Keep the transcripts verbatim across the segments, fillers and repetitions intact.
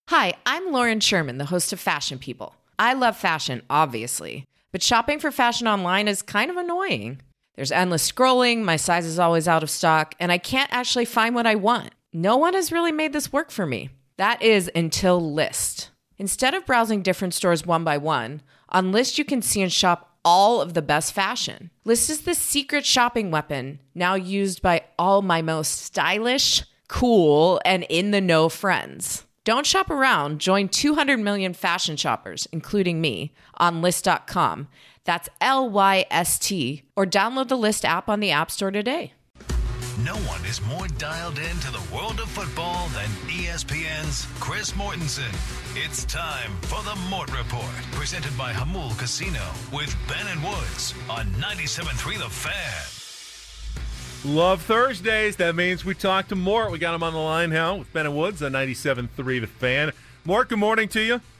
Hi, I'm Lauren Sherman, the host of Fashion People. I love fashion, obviously, but shopping for fashion online is kind of annoying. There's endless scrolling, my size is always out of stock, and I can't actually find what I want. No one has really made this work for me. That is until Lyst. Instead of browsing different stores one by one, on Lyst you can see and shop all of the best fashion. Lyst is the secret shopping weapon, now used by all my most stylish, cool, and in-the-know friends. Don't shop around. Join two hundred million fashion shoppers, including me, on Lyst dot com. That's L Y S T. Or download the Lyst app on the App Store today. No one is more dialed into the world of football than E S P N's Chris Mortensen. It's time for the Mort Report, presented by Hamul Casino with Ben and Woods on ninety-seven point three The Fan. Love Thursdays. That means we talk to Mort. We got him on the line now with Ben and Woods on ninety-seven point three The Fan. Mort, good morning to you.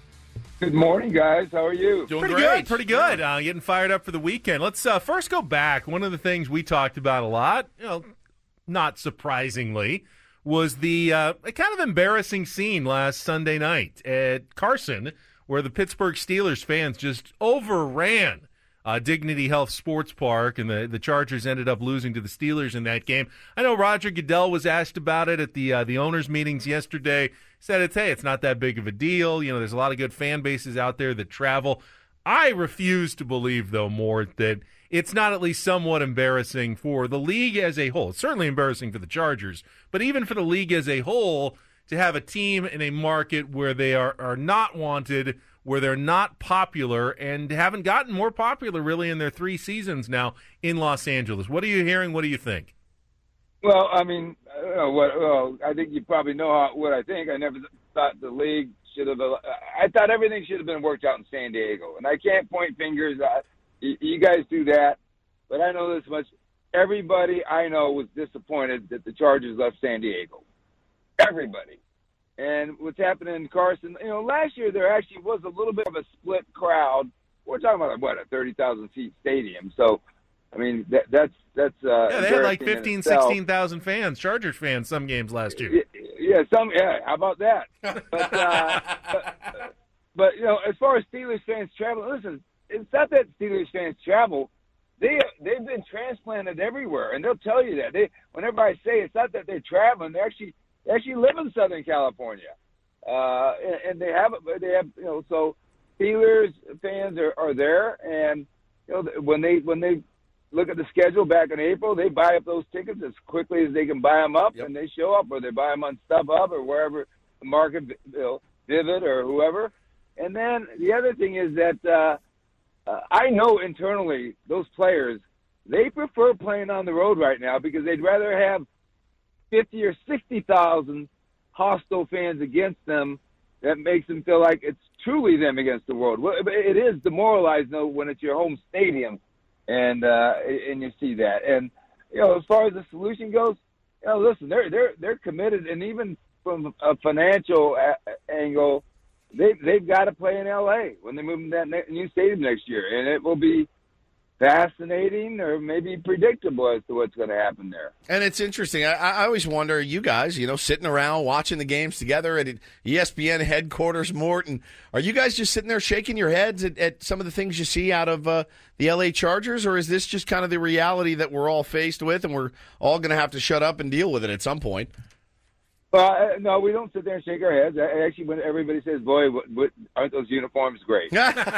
Good morning, guys. How are you? Doing pretty great. good, pretty good. Uh, getting fired up for the weekend. Let's uh, first go back. One of the things we talked about a lot, you know, not surprisingly, was the uh, a kind of embarrassing scene last Sunday night at Carson, where the Pittsburgh Steelers fans just overran Uh, Dignity Health Sports Park, and the, the Chargers ended up losing to the Steelers in that game. I know Roger Goodell was asked about it at the uh, the owners' meetings yesterday. Said it's, hey, it's not that big of a deal. You know, there's a lot of good fan bases out there that travel. I refuse to believe, though, Mort, that it's not at least somewhat embarrassing for the league as a whole. It's certainly embarrassing for the Chargers, but even for the league as a whole, to have a team in a market where they are, are not wanted, where they're not popular, and haven't gotten more popular really in their three seasons now in Los Angeles. What are you hearing? What do you think? Well, I mean, I don't know what. Well, I think you probably know how, what I think. I never thought the league should have. I thought everything should have been worked out in San Diego, and I can't point fingers. I, you guys do that, but I know this much: everybody I know was disappointed that the Chargers left San Diego. Everybody. And what's happening in Carson, you know, last year there actually was a little bit of a split crowd. We're talking about, what, a thirty thousand seat stadium. So, I mean, that, that's that's uh, yeah, they had like fifteen, sixteen thousand fans, Chargers fans, some games last year. Yeah, some. Yeah, how about that? But, uh, but, but you know, as far as Steelers fans travel, listen, it's not that Steelers fans travel. They they've been transplanted everywhere, and they'll tell you that. They whenever I say it's not that they're traveling, they actually they actually live in Southern California, uh, and, and they have they have you know so Steelers fans are, are there, and you know when they when they look at the schedule back in April, they buy up those tickets as quickly as they can buy them up, yep. and they show up, or they buy them on StubHub or wherever the market, you know, Vivid or whoever. And then the other thing is that uh, uh, I know internally those players, they prefer playing on the road right now because they'd rather have fifty or sixty thousand hostile fans against them. That makes them feel like it's truly them against the world. Well, it is demoralizing though when it's your home stadium. And uh, and you see that, and you know, as far as the solution goes, you know, listen, they're they're they're committed, and even from a financial a- angle, they they've got to play in L A when they move to that ne- new stadium next year, and it will be fascinating or maybe predictable as to what's going to happen there. And it's interesting. I, I always wonder, you guys, you know, sitting around watching the games together at E S P N headquarters, Morton, are you guys just sitting there shaking your heads at, at some of the things you see out of uh, the L A Chargers, or is this just kind of the reality that we're all faced with and we're all going to have to shut up and deal with it at some point? Well, uh, no, we don't sit there and shake our heads. I, actually, when everybody says, boy, what, what, aren't those uniforms great? uh,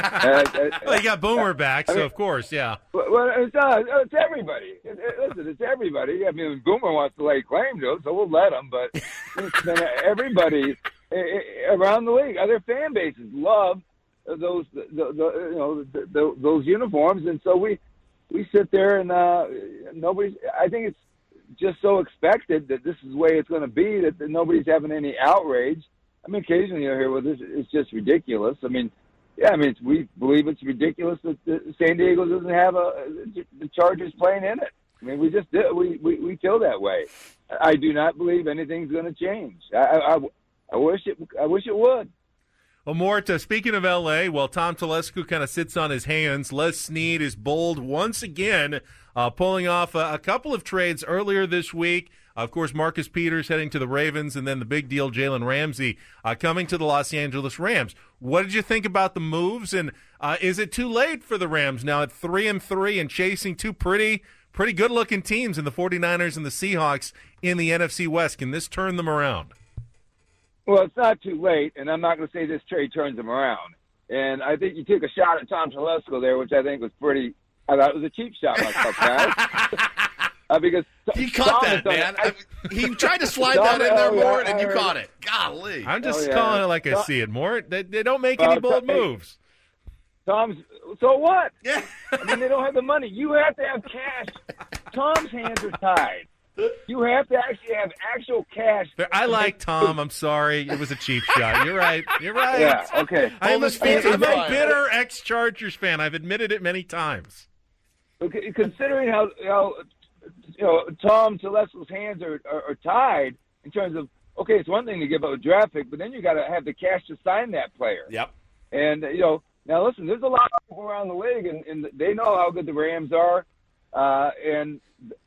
uh, well, you got Boomer uh, back, so I mean, of course, yeah. Well, it's, uh, it's everybody. It, it, listen, it's everybody. I mean, Boomer wants to lay claim to it, so we'll let him. But it's, everybody around the league, other fan bases love those, the, the, you know, the, the, those uniforms. And so we, we sit there and uh, nobody's – I think it's just so expected that this is the way it's going to be that, that nobody's having any outrage. I mean, occasionally you'll hear, well, this it's just ridiculous. I mean, yeah, I mean, it's, we believe it's ridiculous that the San Diego doesn't have a, the Chargers playing in it. I mean, we just did, we, we, we feel that way. I do not believe anything's going to change. I, I, I wish it, I wish it would. Well, Mort, uh, speaking of L A, well, Tom Telesco kind of sits on his hands. Les Snead is bold once again, uh, pulling off a, a couple of trades earlier this week. Of course, Marcus Peters heading to the Ravens, and then the big deal Jalen Ramsey uh, coming to the Los Angeles Rams. What did you think about the moves, and uh, is it too late for the Rams now at three and three and chasing two pretty pretty good-looking teams in the 49ers and the Seahawks in the N F C West? Can this turn them around? Well, it's not too late, and I'm not going to say this trade turns them around. And I think you took a shot at Tom Telesco there, which I think was pretty – I thought it was a cheap shot myself, guys. Uh, because he caught that, man. I, he tried to slide that in there, Mort, and you caught it. Golly. I'm just oh, yeah. calling it like I see it, Mort. They, they don't make any bold moves. Tom's – so what? Yeah. I mean, they don't have the money. You have to have cash. Tom's hands are tied. You have to actually have actual cash. I like Tom. I'm sorry. It was a cheap shot. You're right. You're right. Yeah, okay. I'm a, feet I'm a fire. bitter ex-Chargers fan. I've admitted it many times. Okay, considering how – how you know, Tom Telesco's hands are, are, are tied in terms of, okay, it's one thing to give up a draft pick, but then you got to have the cash to sign that player. Yep. And, you know, now listen, there's a lot of people around the league, and, and they know how good the Rams are. Uh, and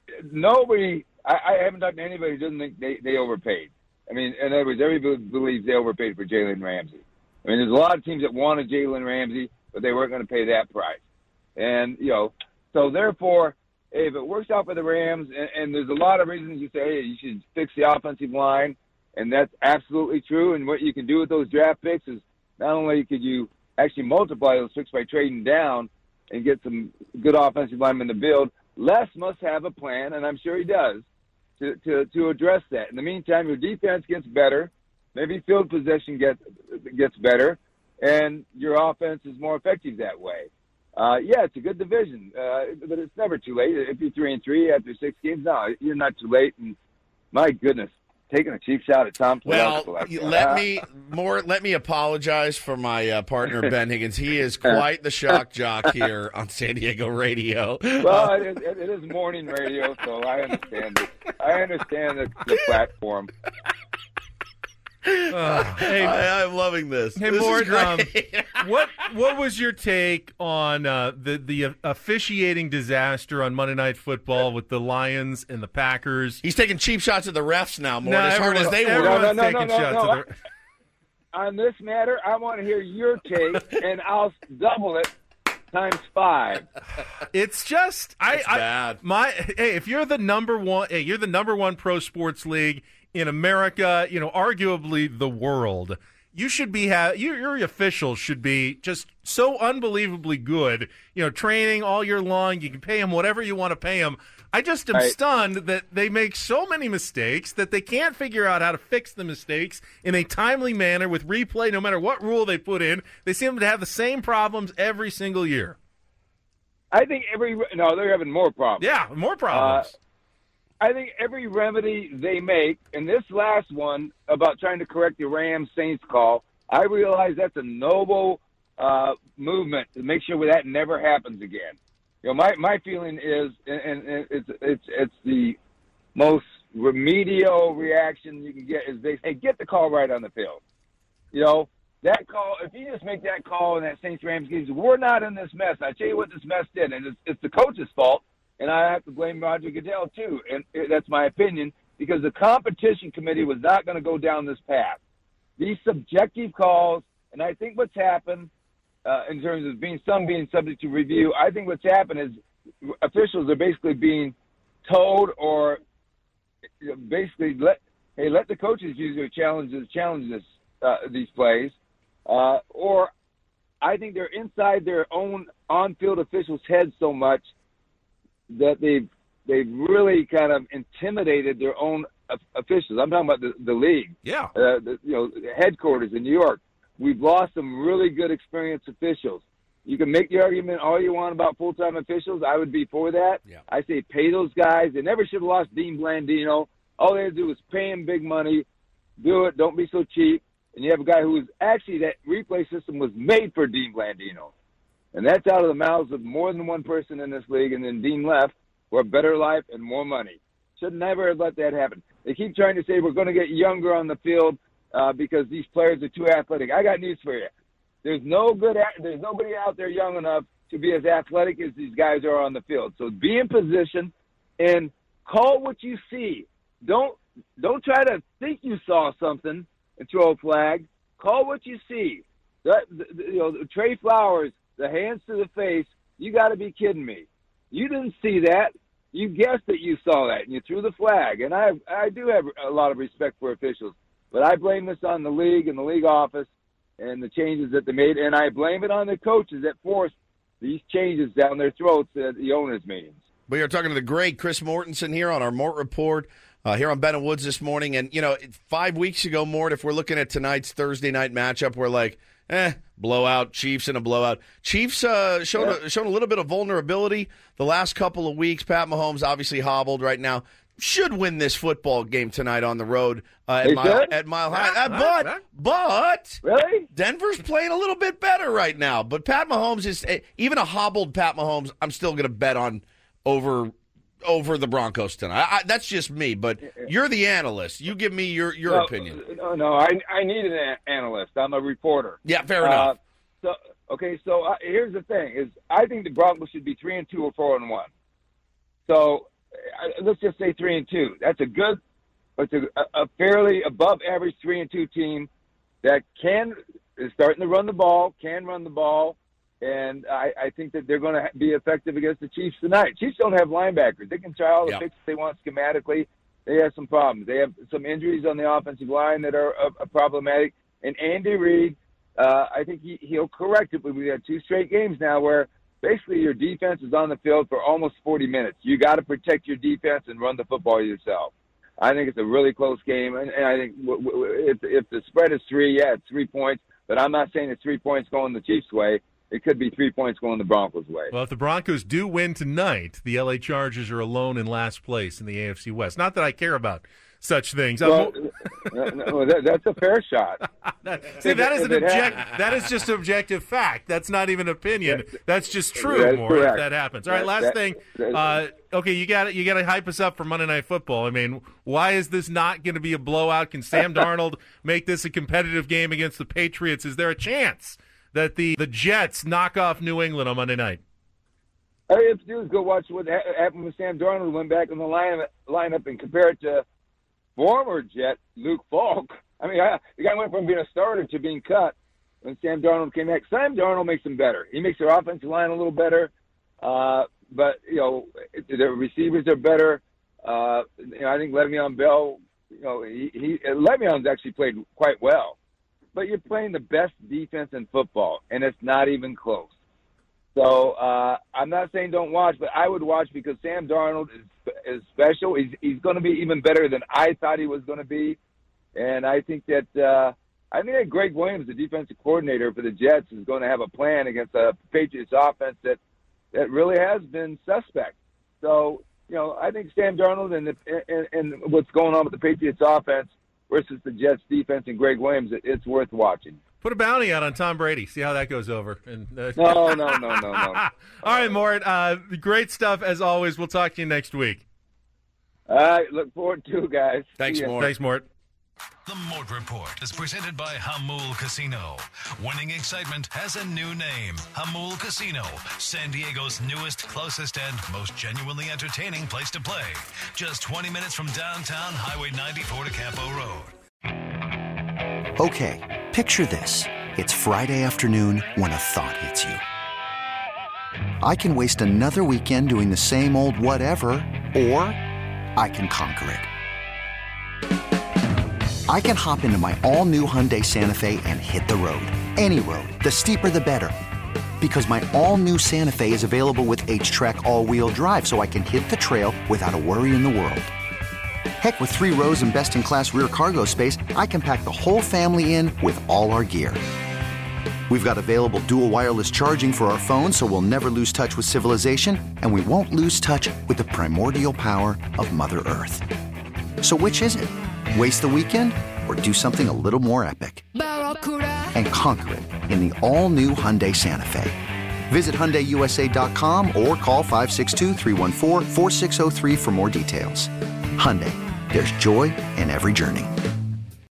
nobody, I, I haven't talked to anybody who doesn't think they, they overpaid. I mean, in other words, everybody believes they overpaid for Jalen Ramsey. I mean, there's a lot of teams that wanted Jalen Ramsey, but they weren't going to pay that price. And, you know, so therefore, if it works out for the Rams, and, and there's a lot of reasons you say, hey, you should fix the offensive line, and that's absolutely true. And what you can do with those draft picks is not only could you actually multiply those picks by trading down and get some good offensive linemen to build, Les must have a plan, and I'm sure he does, to, to, to address that. In the meantime, your defense gets better, maybe field possession gets, gets better, and your offense is more effective that way. Uh, yeah, it's a good division, uh, but it's never too late. If you're three and three after six games, no, you're not too late. And my goodness, taking a cheap shot at Tom. Well, let me more. Let me apologize for my uh, partner Ben Higgins. He is quite the shock jock here on San Diego radio. Well, it is, it is morning radio, so I understand it. I understand the, the platform. Uh, hey, I, I'm loving this. Hey, this Mort, is um, great. what what was your take on uh, the the officiating disaster on Monday Night Football with the Lions and the Packers? He's taking cheap shots at the refs now, Mort, No, as hard as they were. everyone's No, no, no, taking no, no, shots no. at the. On this matter, I want to hear your take, and I'll double it times five. It's just I, It's I bad. my hey, if you're the number one, hey, you're the number one pro sports league in America, you know, arguably the world. You should be ha- your, your officials should be just so unbelievably good. You know, training all year long. You can pay them whatever you want to pay them. I just am Right. stunned that they make so many mistakes that they can't figure out how to fix the mistakes in a timely manner with replay. No matter what rule they put in, they seem to have the same problems every single year. I think every no, they're having more problems. Yeah, more problems. Uh, I think every remedy they make, and this last one about trying to correct the Rams-Saints call, I realize that's a noble uh, movement to make sure that never happens again. You know, my, my feeling is, and, and it's it's it's the most remedial reaction you can get is they say, get the call right on the field. You know, that call, if you just make that call in that Saints-Rams game, we're not in this mess. I tell you what this mess did, and it's, it's the coach's fault. And I have to blame Roger Goodell, too, and that's my opinion, because the competition committee was not going to go down this path. These subjective calls, and I think what's happened uh, in terms of being some being subject to review, I think what's happened is officials are basically being told or basically let, hey, let the coaches use their challenges, challenges uh, these plays, uh, or I think they're inside their own on-field officials' heads so much that they've they've really kind of intimidated their own officials. I'm talking about the, the league. Yeah. Uh, the, you know, the headquarters in New York. We've lost some really good experienced officials. You can make the argument all you want about full-time officials. I would be for that. Yeah. I say pay those guys. They never should have lost Dean Blandino. All they had to do was pay him big money. Do it. Don't be so cheap. And you have a guy who was actually, that replay system was made for Dean Blandino. And that's out of the mouths of more than one person in this league, and then Dean left for a better life and more money. Should never have let that happen. They keep trying to say we're going to get younger on the field. uh, because these players are too athletic. I got news for you. There's no good. There's nobody out there young enough to be as athletic as these guys are on the field. So be in position and call what you see. Don't don't try to think you saw something and throw a flag. Call what you see. The, the, you know, Trey Flowers, the hands to the face. You got to be kidding me. You didn't see that. You guessed that you saw that, and you threw the flag. And I I do have a lot of respect for officials, but I blame this on the league and the league office and the changes that they made, and I blame it on the coaches that forced these changes down their throats at the owners' meetings. We are talking to the great Chris Mortensen here on our Mort Report uh, here on Ben and Woods this morning. And, you know, five weeks ago, Mort, if we're looking at tonight's Thursday night matchup, we're like, eh, blowout, Chiefs in a blowout. Chiefs uh, shown, yeah. a, shown a little bit of vulnerability the last couple of weeks. Pat Mahomes obviously hobbled right now. Should win this football game tonight on the road uh, at, Mile, at Mile High. Uh, but, but really? Denver's playing a little bit better right now. But Pat Mahomes is, even a hobbled Pat Mahomes, I'm still going to bet on over over the Broncos tonight. I, I, that's just me, but you're the analyst. You give me your, your no, opinion. No, no, I, I need an a- analyst. I'm a reporter. Yeah, fair enough. Uh, so okay, so uh, here's the thing: is I think the Broncos should be three and two or four and one. So uh, let's just say three and two. That's a good, it's a, a fairly above average three and two team that can is starting to run the ball, can run the ball. And I, I think that they're going to be effective against the Chiefs tonight. Chiefs don't have linebackers. They can try all the yeah. fixes they want schematically. They have some problems. They have some injuries on the offensive line that are uh, problematic. And Andy Reid, uh, I think he, he'll correct it. But we had two straight games now where basically your defense is on the field for almost forty minutes. You got to protect your defense and run the football yourself. I think it's a really close game. And, and I think w- w- if, if the spread is three, yeah, it's three points. But I'm not saying it's three points going the Chiefs' way. It could be three points going the Broncos' way. Well, if the Broncos do win tonight, the L A Chargers are alone in last place in the A F C West. Not that I care about such things. Well, no, no, that, that's a fair shot. that, see, that is an object. That is just objective fact. That's not even opinion. That's just true. That's more if correct. that happens. All right. That, Last that, thing. That, uh, okay, you got you got to hype us up for Monday Night Football. I mean, why is this not going to be a blowout? Can Sam Darnold make this a competitive game against the Patriots? Is there a chance that the, the Jets knock off New England on Monday night? All you have to do is go watch what happened with Sam Darnold. Went back in the line, lineup and compare it to former Jet Luke Falk. I mean, I, the guy went from being a starter to being cut when Sam Darnold came back. Sam Darnold makes them better. He makes their offensive line a little better. Uh, but, you know, their receivers are better. Uh, you know, I think Le'Veon Bell, you know, he, he Le'Veon's actually played quite well. But you're playing the best defense in football, and it's not even close. So uh, I'm not saying don't watch, but I would watch because Sam Darnold is, is special. He's, he's going to be even better than I thought he was going to be. And I think that uh, I think that Greg Williams, the defensive coordinator for the Jets, is going to have a plan against a Patriots offense that, that really has been suspect. So, you know, I think Sam Darnold and, the, and, and what's going on with the Patriots offense versus the Jets defense and Greg Williams, it, it's worth watching. Put a bounty out on Tom Brady. See how that goes over. And, uh... No, no, no, no, no. All right, Mort. Uh, great stuff as always. We'll talk to you next week. All right. Look forward to it, guys. Thanks, Mort. Thanks, Mort. The Mort Report is presented by Hamul Casino. Winning excitement has a new name. Hamul Casino, San Diego's newest, closest, and most genuinely entertaining place to play. Just twenty minutes from downtown Highway ninety-four to Campo Road. Okay, picture this. It's Friday afternoon when a thought hits you. I can waste another weekend doing the same old whatever, or I can conquer it. I can hop into my all-new Hyundai Santa Fe and hit the road. Any road. The steeper, the better. Because my all-new Santa Fe is available with H-Track all-wheel drive, so I can hit the trail without a worry in the world. Heck, with three rows and best-in-class rear cargo space, I can pack the whole family in with all our gear. We've got available dual wireless charging for our phones, so we'll never lose touch with civilization, and we won't lose touch with the primordial power of Mother Earth. So which is it? Waste the weekend or do something a little more epic? And conquer it in the all-new Hyundai Santa Fe. Visit Hyundai U S A dot com or call five six two, three one four, four six zero three for more details. Hyundai, there's joy in every journey.